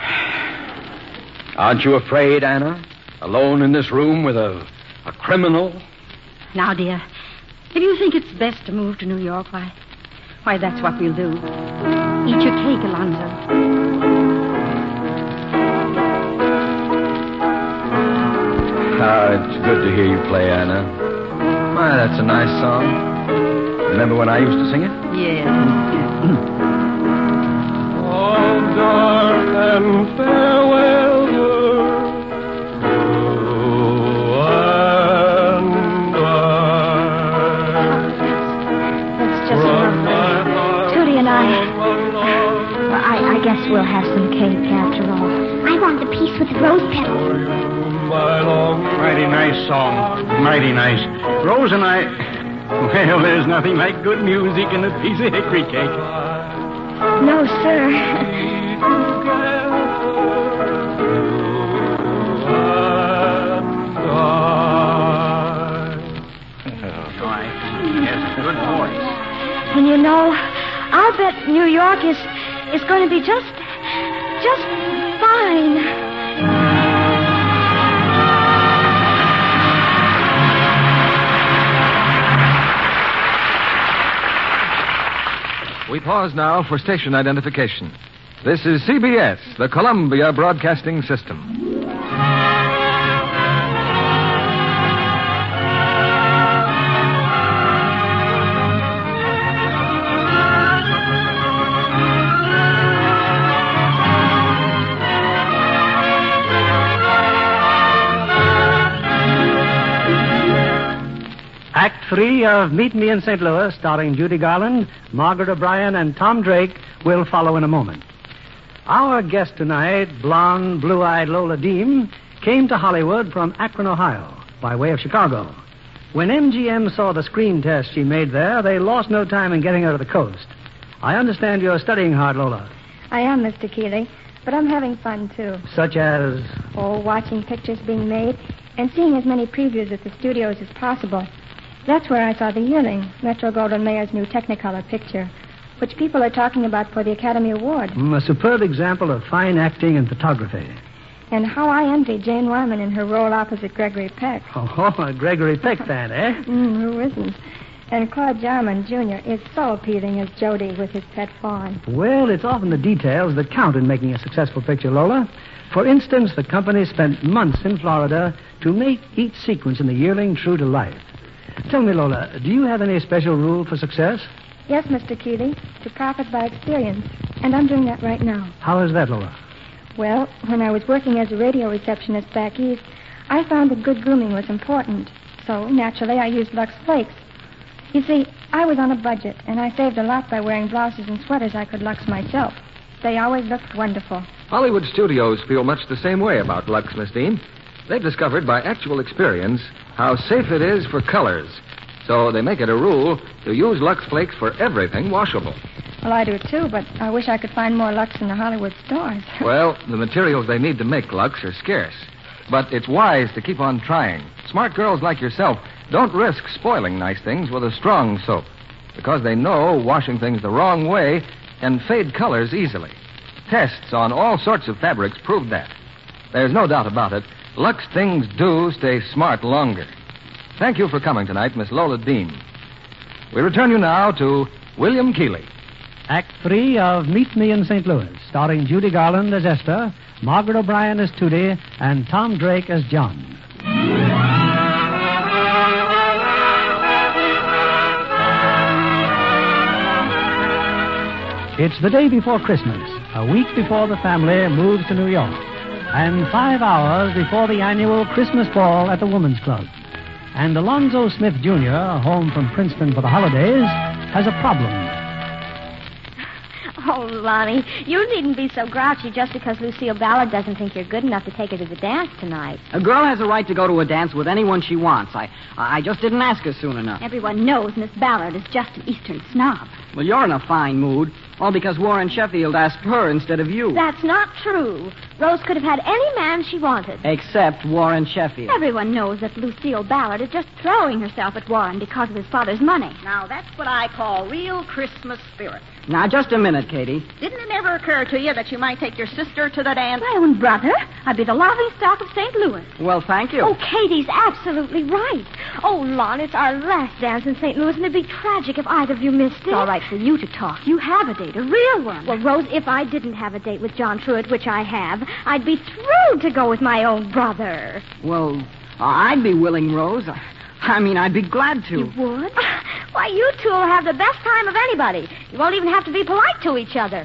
Aren't you afraid, Anna? Alone in this room with a criminal? Now, dear, if you think it's best to move to New York, why, that's what we'll do. Eat your cake, Alonzo. It's good to hear you play, Anna. Why, that's a nice song. Remember when I used to sing it? Yeah. Oh, dark and farewell, That's just lovely. Tootie and I guess we'll have some cake after all. I want the piece with the rose petals. Mighty nice song. Mighty nice. Rose and I... Well, there's nothing like good music and a piece of hickory cake. No, sir. He has a good voice. And you know, I'll bet New York is going to be just fine. We We pause now for station identification. This is CBS, the Columbia Broadcasting System. Act 3 of Meet Me in St. Louis, starring Judy Garland, Margaret O'Brien, and Tom Drake, will follow in a moment. Our guest tonight, blonde, blue-eyed Lola Dean, came to Hollywood from Akron, Ohio, by way of Chicago. When MGM saw the screen test she made there, they lost no time in getting her to the coast. I understand you're studying hard, Lola. I am, Mr. Keeley, but I'm having fun, too. Such as? Oh, watching pictures being made and seeing as many previews at the studios as possible. That's where I saw The Yearling, Metro-Goldwyn-Mayer's new Technicolor picture, which people are talking about for the Academy Award. A superb example of fine acting and photography. And how I envy Jane Wyman in her role opposite Gregory Peck. Oh, a Gregory Peck fan, eh? Who isn't? And Claude Jarman, Jr. is so appealing as Jody with his pet fawn. Well, it's often the details that count in making a successful picture, Lola. For instance, the company spent months in Florida to make each sequence in The Yearling true to life. Tell me, Lola, do you have any special rule for success? Yes, Mr. Keeley, to profit by experience. And I'm doing that right now. How is that, Lola? Well, when I was working as a radio receptionist back east, I found that good grooming was important. So, naturally, I used Lux Flakes. You see, I was on a budget, and I saved a lot by wearing blouses and sweaters I could Lux myself. They always looked wonderful. Hollywood studios feel much the same way about Lux, Miss Dean. They've discovered by actual experience how safe it is for colors. So they make it a rule to use Lux Flakes for everything washable. Well, I do too, but I wish I could find more Lux in the Hollywood stores. Well, the materials they need to make Lux are scarce. But it's wise to keep on trying. Smart girls like yourself don't risk spoiling nice things with a strong soap, because they know washing things the wrong way can fade colors easily. Tests on all sorts of fabrics prove that. There's no doubt about it. Lux things do stay smart longer. Thank you for coming tonight, Miss Lola Dean. We return you now to William Keeley. Act 3 of Meet Me in St. Louis, starring Judy Garland as Esther, Margaret O'Brien as Tootie, and Tom Drake as John. It's the day before Christmas, a week before the family moves to New York, and 5 hours before the annual Christmas ball at the Women's Club. And Alonzo Smith, Jr., home from Princeton for the holidays, has a problem. Oh, Lonnie, you needn't be so grouchy just because Lucille Ballard doesn't think you're good enough to take her to the dance tonight. A girl has a right to go to a dance with anyone she wants. I just didn't ask her soon enough. Everyone knows Miss Ballard is just an Eastern snob. Well, you're in a fine mood. All because Warren Sheffield asked her instead of you. That's not true. Rose could have had any man she wanted. Except Warren Sheffield. Everyone knows that Lucille Ballard is just throwing herself at Warren because of his father's money. Now, that's what I call real Christmas spirit. Now, just a minute, Katie. Didn't it ever occur to you that you might take your sister to the dance? My own brother? I'd be the laughingstock of St. Louis. Well, thank you. Oh, Katie's absolutely right. Oh, Lon, it's our last dance in St. Louis, and it'd be tragic if either of you missed it. It's all right for you to talk. You have a date, a real one. Well, Rose, if I didn't have a date with John Truitt, which I have, I'd be thrilled to go with my own brother. Well, I'd be willing, Rose. I'd be glad to. You would? Why, you two will have the best time of anybody. You won't even have to be polite to each other.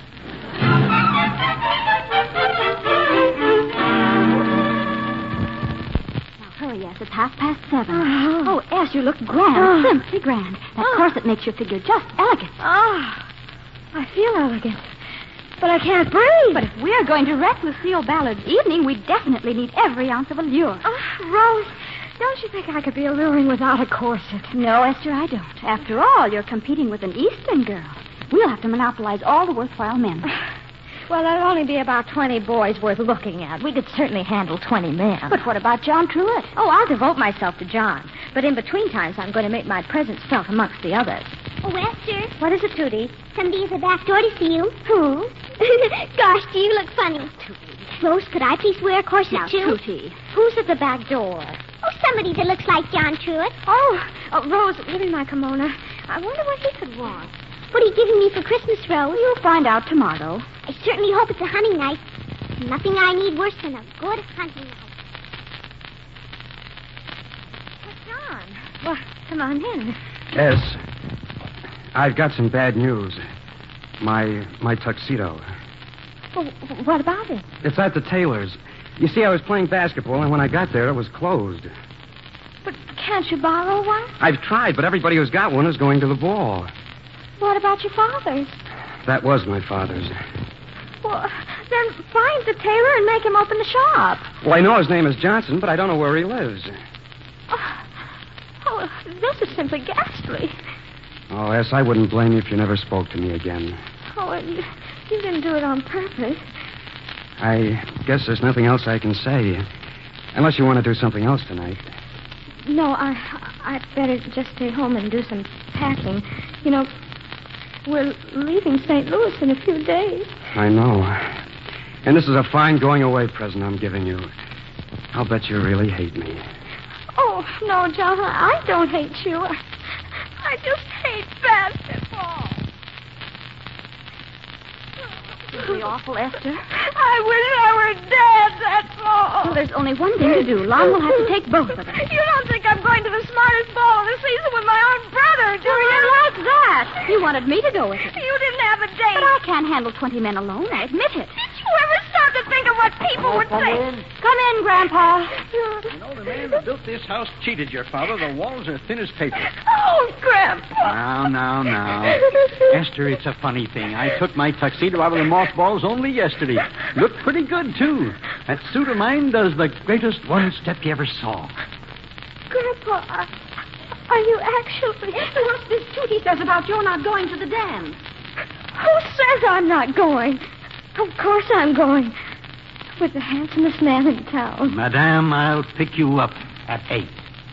Hurry, yes, it's 7:30. Oh, Ash, you look grand, simply grand. That corset makes your figure just elegant. I feel elegant, but I can't breathe. But if we're going to wreck Lucille Ballard's evening, we definitely need every ounce of allure. Rose, don't you think I could be alluring without a corset? No, Esther, I don't. After all, you're competing with an Eastern girl. We'll have to monopolize all the worthwhile men. Well, there'll only be about 20 boys worth looking at. We could certainly handle 20 men. But what about John Truitt? Oh, I'll devote myself to John. But in between times, I'm going to make my presence felt amongst the others. Oh, Esther. What is it, Tootie? Somebody at the back door to see you. Who? Gosh, do you look funny. Tootie. Rose, could I please wear a corset, Now, too? Tootie. Who's at the back door? Oh, somebody that looks like John Truitt. Oh, Rose, give me my kimono. I wonder what he could want. What are you giving me for Christmas, Rose? You'll find out tomorrow. I certainly hope it's a hunting knife. Nothing I need worse than a good hunting knife. John, well, come on in. Yes. I've got some bad news. My tuxedo. Well, what about it? It's at the tailor's. You see, I was playing basketball, and when I got there, it was closed. But can't you borrow one? I've tried, but everybody who's got one is going to the ball. What about your father's? That was my father's. Well, then find the tailor and make him open the shop. Well, I know his name is Johnson, but I don't know where he lives. Oh, this is simply ghastly. Oh, yes, I wouldn't blame you if you never spoke to me again. Oh, you didn't do it on purpose. I guess there's nothing else I can say. Unless you want to do something else tonight. No, I'd better just stay home and do some packing. You know, we're leaving St. Louis in a few days. I know. And this is a fine going-away present I'm giving you. I'll bet you really hate me. Oh, no, John, I don't hate you. I just hate basketball. Really awful, Esther. I wish I were dead, that's all. Well, there's only one thing to do. Lon will have to take both of them. You don't think I'm going to the smartest ball of the season with my own brother, do you? Like that. You wanted me to go with it. You didn't have a date. But I can't handle 20 men alone. I admit it. Did you ever stop to think of what people would say? Come in, Grandpa. You know, the man who built this house cheated your father. The walls are thin as paper. Oh, Grandpa. Now. Esther, it's a funny thing. I took my tuxedo out of the mothballs only yesterday. Looked pretty good, too. That suit of mine does the greatest one step you ever saw. Grandpa, are you actually... What's this Tootie says about your not going to the dance? Who says I'm not going? Of course I'm going. With the handsomest man in town. Madame, I'll pick you up at 8.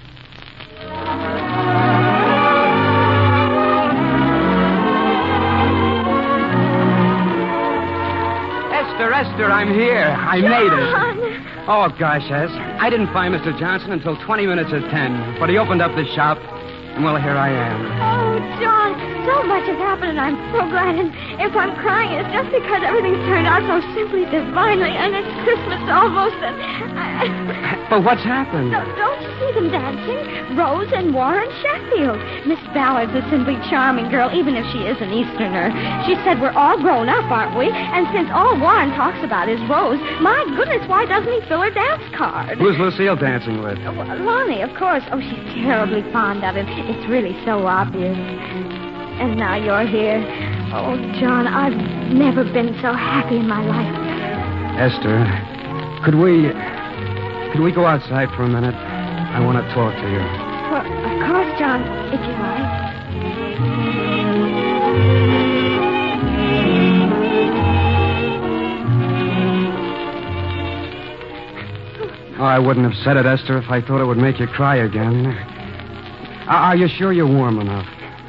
Esther, I'm here. I made it. Oh, gosh, yes. I didn't find Mr. Johnson until 20 minutes of 10, but he opened up the shop, and, well, here I am. Oh, John, so much has happened, and I'm so glad. And if I'm crying, it's just because everything's turned out so simply divinely, and it's Christmas almost, and But what's happened? Don't you see them dancing? Rose and Warren Sheffield. Miss Ballard's a simply charming girl, even if she is an Easterner. She said we're all grown up, aren't we? And since all Warren talks about is Rose, my goodness, why doesn't he fill her dance card? Who's Lucille dancing with? Lonnie, of course. Oh, she's terribly fond of him. It's really so obvious. And now you're here. Oh, John, I've never been so happy in my life. Esther, could we go outside for a minute? I want to talk to you. Well, of course, John, if you like. Oh, I wouldn't have said it, Esther, if I thought it would make you cry again. Are you sure you're warm enough?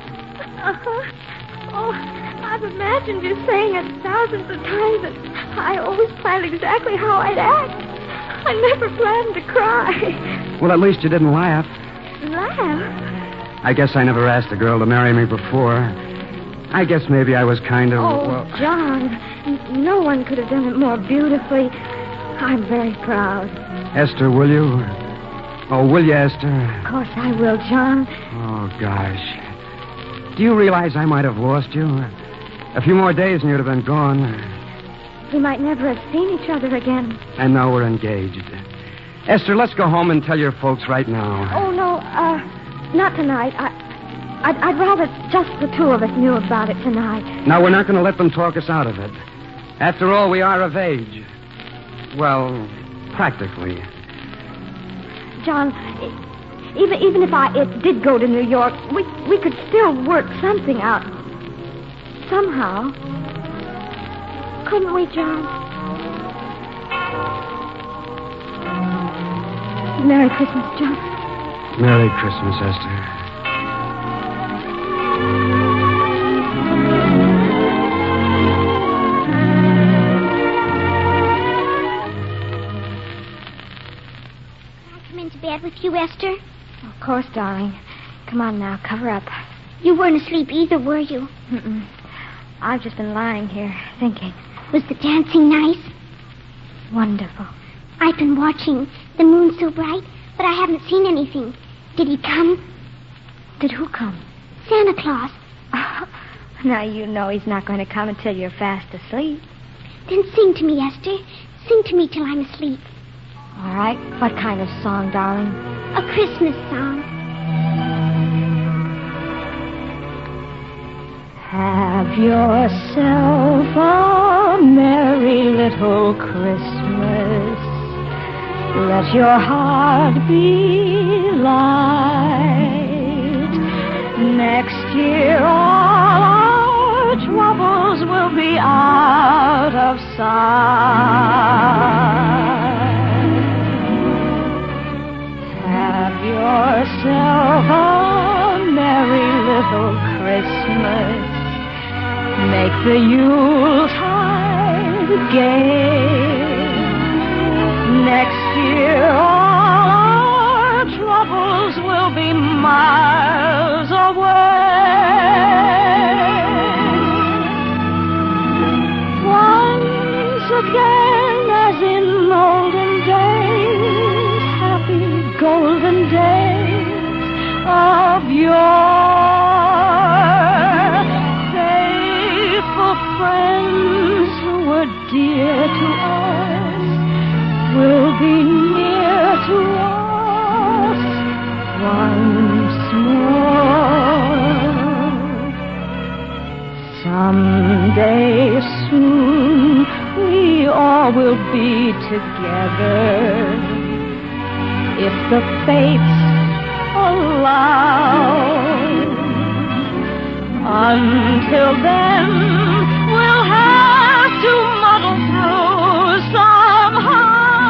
Oh, I've imagined you saying it thousands of times, and I always planned exactly how I'd act. I never planned to cry. Well, at least you didn't laugh. Laugh? I guess I never asked a girl to marry me before. I guess maybe I was kind of... Oh, well... John, no one could have done it more beautifully. I'm very proud. Esther, will you? Oh, will you, Esther? Of course I will, John. Oh, gosh. Do you realize I might have lost you? A few more days and you'd have been gone. We might never have seen each other again. And now we're engaged. Esther, let's go home and tell your folks right now. Oh, no, not tonight. I'd rather just the two of us knew about it tonight. Now, we're not going to let them talk us out of it. After all, we are of age. Well, practically. John, even if I did go to New York, we could still work something out. Somehow. Couldn't we, John? Merry Christmas, John. Merry Christmas, Esther. Bed with you, Esther? Of course, darling. Come on now, cover up. You weren't asleep either, were you? Mm-mm. I've just been lying here, thinking. Was the dancing nice? Wonderful. I've been watching. The moon's so bright, but I haven't seen anything. Did he come? Did who come? Santa Claus. Oh, now you know he's not going to come until you're fast asleep. Then sing to me, Esther. Sing to me till I'm asleep. All right. What kind of song, darling? A Christmas song. Have yourself a merry little Christmas. Let your heart be light. Next year all our troubles will be out of sight. Have yourself a merry little Christmas. Make the Yuletide gay. Next year all our troubles will be miles away. Once again, as in olden days, happy golden days of yore, faithful friends who were dear to us will be near to us once more. Someday soon we all will be together if the fates allow. Until then, we'll have to muddle through somehow.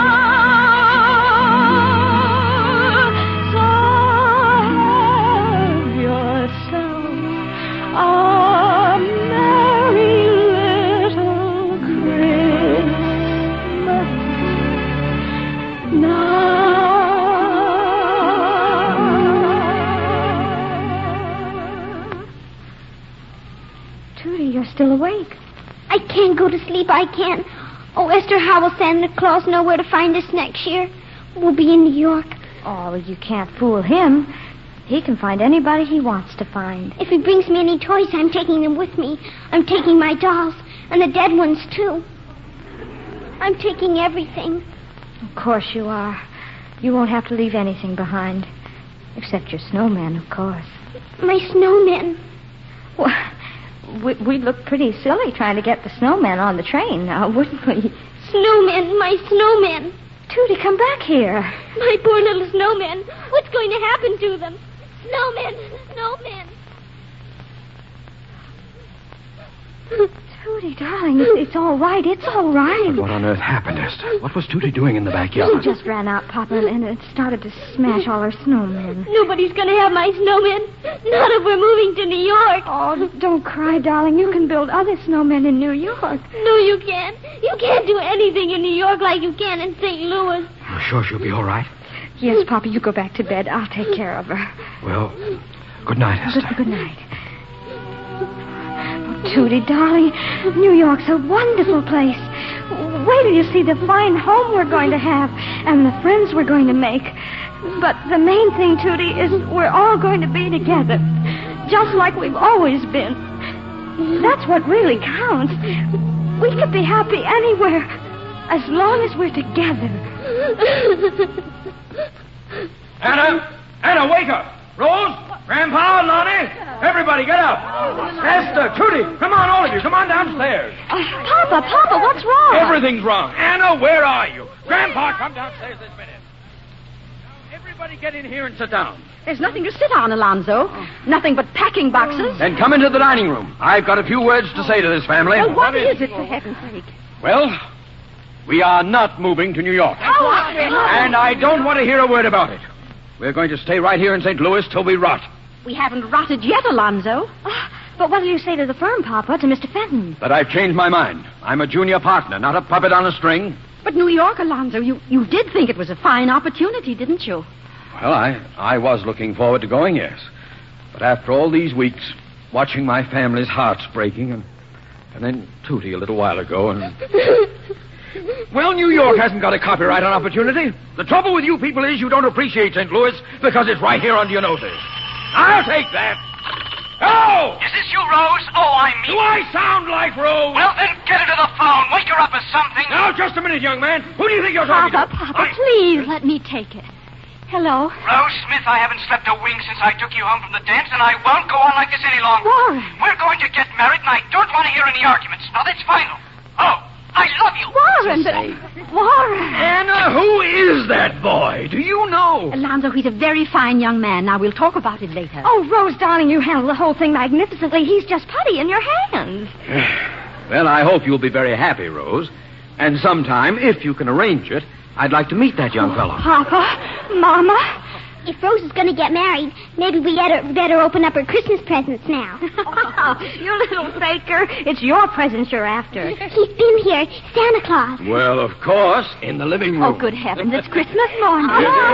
Still awake. I can't go to sleep. I can't. Oh, Esther, how will Santa Claus know where to find us next year? We'll be in New York. Oh, you can't fool him. He can find anybody he wants to find. If he brings me any toys, I'm taking them with me. I'm taking my dolls, and the dead ones, too. I'm taking everything. Of course you are. You won't have to leave anything behind. Except your snowman, of course. My snowman. Well, we'd look pretty silly trying to get the snowman on the train now, wouldn't we? Snowman, my snowman. Tootie, come back here. My poor little snowman. What's going to happen to them? Snowman, snowman. Tootie, darling, it's all right. It's all right. But what on earth happened, Esther? What was Tootie doing in the backyard? She just ran out, Papa, and it started to smash all her snowmen. Nobody's going to have my snowman. Not if we're moving to New York. Oh, don't cry, darling. You can build other snowmen in New York. No, you can't. You can't do anything in New York like you can in St. Louis. You're sure she'll be all right? Yes, Papa, you go back to bed. I'll take care of her. Well, good night, Esther. Good night. Tootie, darling, New York's a wonderful place. Wait till you see the fine home we're going to have and the friends we're going to make. But the main thing, Tootie, is we're all going to be together, just like we've always been. That's what really counts. We could be happy anywhere, as long as we're together. Anna, wake up! Rose, Grandpa, Lonnie, everybody get up. Esther, Tootie, come on, all of you. Come on downstairs. Papa, what's wrong? Everything's wrong. Anna, where are you? Grandpa, come downstairs this minute. Now, everybody get in here and sit down. There's nothing to sit on, Alonzo. Nothing but packing boxes. Then come into the dining room. I've got a few words to say to this family. Well, what is it, for heaven's sake? Well, we are not moving to New York. And I don't want to hear a word about it. We're going to stay right here in St. Louis till we rot. We haven't rotted yet, Alonzo. But what will you say to the firm, Papa, to Mr. Fenton? But I've changed my mind. I'm a junior partner, not a puppet on a string. But New York, Alonzo, you did think it was a fine opportunity, didn't you? Well, I was looking forward to going, yes. But after all these weeks, watching my family's hearts breaking, and then Tootie a little while ago, and... Well, New York hasn't got a copyright on opportunity. The trouble with you people is you don't appreciate St. Louis because it's right here under your noses. I'll take that. Oh! Is this you, Rose? Oh, I'm me. Do I sound like Rose? Well, then get her to the phone. Wake her up or something. Now, just a minute, young man. Who do you think you're talking to? Papa, please let me take it. Hello? Rose Smith, I haven't slept a wink since I took you home from the dance, and I won't go on like this any longer. Warren. We're going to get married, and I don't want to hear any arguments. Now, that's final. Oh, I love you. Warren, Warren. Anna, who is that boy? Do you know? Alonzo, he's a very fine young man. Now, we'll talk about it later. Oh, Rose, darling, you handled the whole thing magnificently. He's just putty in your hands. Well, I hope you'll be very happy, Rose. And sometime, if you can arrange it, I'd like to meet that young fellow. Papa, Mama, if Rose is going to get married, maybe we better open up her Christmas presents now. You little faker. It's your presents you're after. He's been here, Santa Claus. Well, of course, in the living room. Oh, good heavens, it's Christmas morning.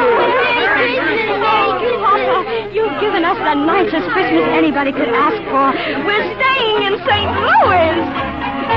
You've given us the nicest Christmas anybody could ask for. We're staying in St. Louis.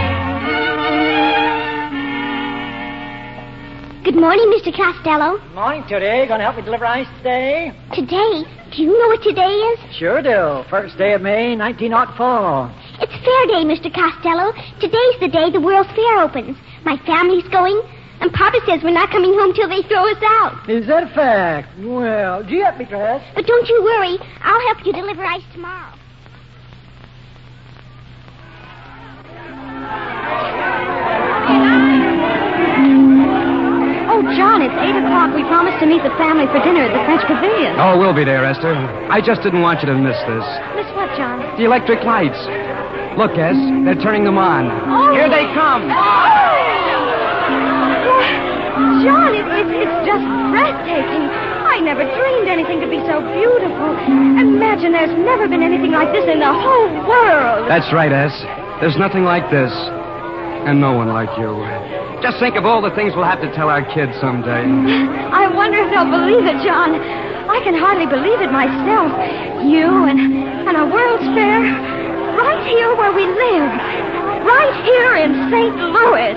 Good morning, Mr. Costello. Morning, Tootie. Going to help me deliver ice today? Today? Do you know what today is? Sure do. First day of May, 1904. It's Fair Day, Mr. Costello. Today's the day the World's Fair opens. My family's going, and Papa says we're not coming home till they throw us out. Is that a fact? Well, gee up, me dress. But don't you worry. I'll help you deliver ice tomorrow. Oh, John, it's 8 o'clock. We promised to meet the family for dinner at the French Pavilion. Oh, we'll be there, Esther. I just didn't want you to miss this. Miss what, John? The electric lights. Look, Es, they're turning them on. Oh. Here they come. John, it's just breathtaking. I never dreamed anything could be so beautiful. Imagine there's never been anything like this in the whole world. That's right, Es. There's nothing like this. And no one like you. Just think of all the things we'll have to tell our kids someday. I wonder if they'll believe it, John. I can hardly believe it myself. You and a World's Fair right here where we live. Right here in St. Louis.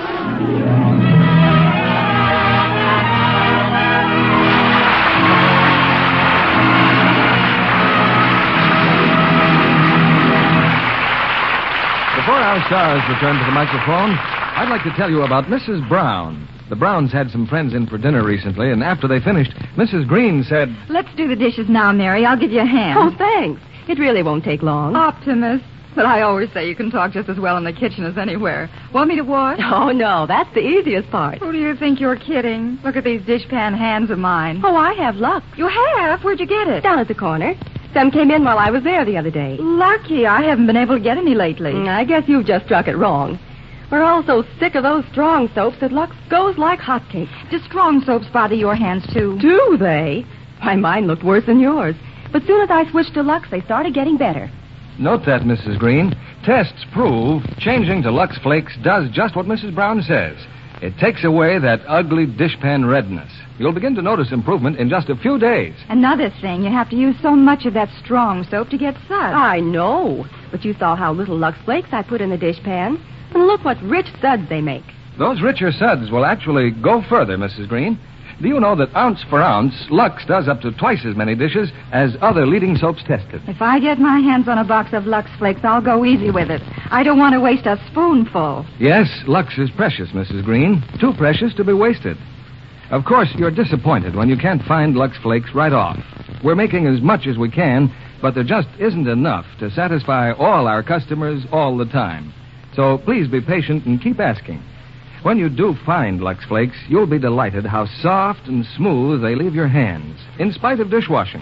Before our stars return to the microphone, I'd like to tell you about Mrs. Brown. The Browns had some friends in for dinner recently, and after they finished, Mrs. Green said... Let's do the dishes now, Mary. I'll give you a hand. Oh, thanks. It really won't take long. Optimist. But I always say you can talk just as well in the kitchen as anywhere. Want me to wash? Oh, no. That's the easiest part. Who do you think you're kidding? Look at these dishpan hands of mine. Oh, I have luck. You have? Where'd you get it? Down at the corner. Some came in while I was there the other day. Lucky. I haven't been able to get any lately. I guess you've just struck it wrong. We're all so sick of those strong soaps that Lux goes like hotcakes. Do strong soaps bother your hands, too? Do they? Why, mine looked worse than yours. But soon as I switched to Lux, they started getting better. Note that, Mrs. Green. Tests prove changing to Lux Flakes does just what Mrs. Brown says. It takes away that ugly dishpan redness. You'll begin to notice improvement in just a few days. Another thing, you have to use so much of that strong soap to get suds. I know. But you saw how little Lux Flakes I put in the dishpan. And look what rich suds they make. Those richer suds will actually go further, Mrs. Green. Do you know that ounce for ounce, Lux does up to twice as many dishes as other leading soaps tested? If I get my hands on a box of Lux Flakes, I'll go easy with it. I don't want to waste a spoonful. Yes, Lux is precious, Mrs. Green. Too precious to be wasted. Of course, you're disappointed when you can't find Lux Flakes right off. We're making as much as we can, but there just isn't enough to satisfy all our customers all the time. So please be patient and keep asking. When you do find Lux Flakes, you'll be delighted how soft and smooth they leave your hands, in spite of dishwashing.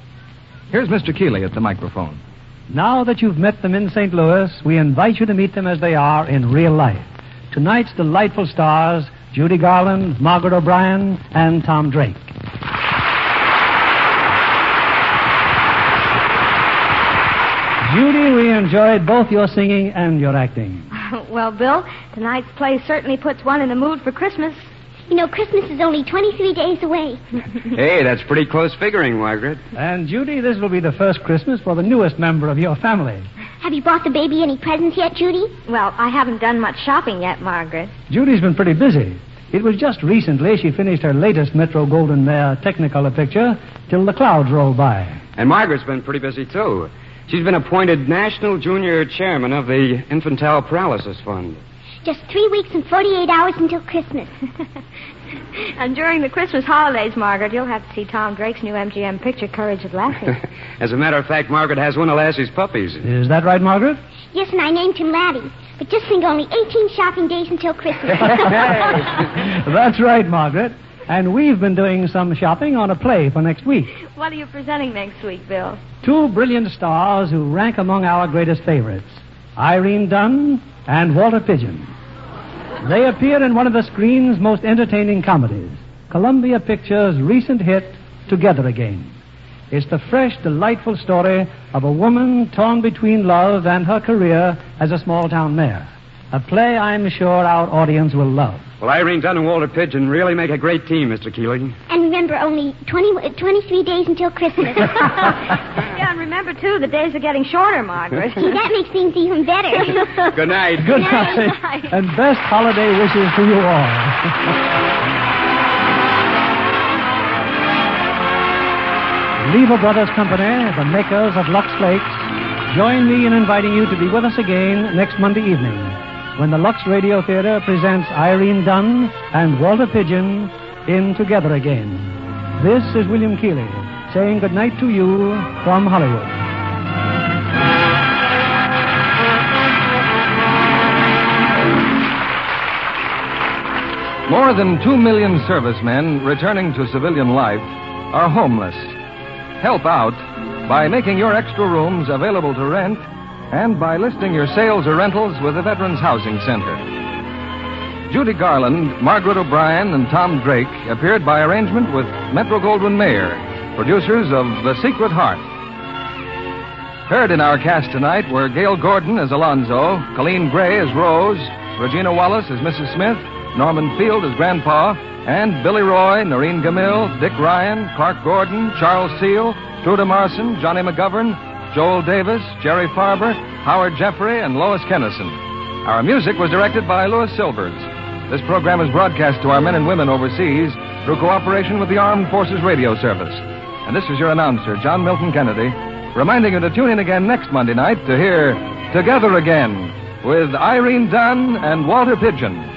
Here's Mr. Keeley at the microphone. Now that you've met them in St. Louis, we invite you to meet them as they are in real life. Tonight's delightful stars, Judy Garland, Margaret O'Brien, and Tom Drake. Judy, we enjoyed both your singing and your acting. Well, Bill, tonight's play certainly puts one in the mood for Christmas. You know, Christmas is only 23 days away. Hey, that's pretty close figuring, Margaret. And, Judy, this will be the first Christmas for the newest member of your family. Have you bought the baby any presents yet, Judy? Well, I haven't done much shopping yet, Margaret. Judy's been pretty busy. It was just recently she finished her latest Metro-Goldwyn-Mayer Technicolor picture, Till the Clouds Roll By. And Margaret's been pretty busy, too. She's been appointed National Junior Chairman of the Infantile Paralysis Fund. Just 3 weeks and 48 hours until Christmas. And during the Christmas holidays, Margaret, you'll have to see Tom Drake's new MGM picture, Courage of Lassie. As a matter of fact, Margaret has one of Lassie's puppies. Is that right, Margaret? Yes, and I named him Laddie. But just think, only 18 shopping days until Christmas. That's right, Margaret. And we've been doing some shopping on a play for next week. What are you presenting next week, Bill? 2 brilliant stars who rank among our greatest favorites, Irene Dunn and Walter Pidgeon. They appear in one of the screen's most entertaining comedies, Columbia Pictures' recent hit, Together Again. It's the fresh, delightful story of a woman torn between love and her career as a small-town mayor. A play I'm sure our audience will love. Well, Irene Dunn and Walter Pidgeon really make a great team, Mr. Keeling. And remember, only 23 days until Christmas. Yeah, and remember, too, the days are getting shorter, Margaret. See, that makes things even better. Good night. Good night. And best holiday wishes to you all. Lever Brothers Company, the makers of Lux Flakes, join me in inviting you to be with us again next Monday evening when the Lux Radio Theater presents Irene Dunn and Walter Pidgeon in Together Again. This is William Keighley saying good night to you from Hollywood. More than 2 million servicemen returning to civilian life are homeless. Help out by making your extra rooms available to rent and by listing your sales or rentals with the Veterans Housing Center. Judy Garland, Margaret O'Brien, and Tom Drake appeared by arrangement with Metro-Goldwyn-Mayer, producers of The Secret Heart. Heard in our cast tonight were Gail Gordon as Alonzo, Colleen Gray as Rose, Regina Wallace as Mrs. Smith, Norman Field as Grandpa, and Billy Roy, Noreen Gamil, Dick Ryan, Clark Gordon, Charles Seal, Truda Marson, Johnny McGovern, Joel Davis, Jerry Farber, Howard Jeffrey, and Lois Kennison. Our music was directed by Louis Silvers. This program is broadcast to our men and women overseas through cooperation with the Armed Forces Radio Service. And this is your announcer, John Milton Kennedy, reminding you to tune in again next Monday night to hear Together Again with Irene Dunn and Walter Pidgeon.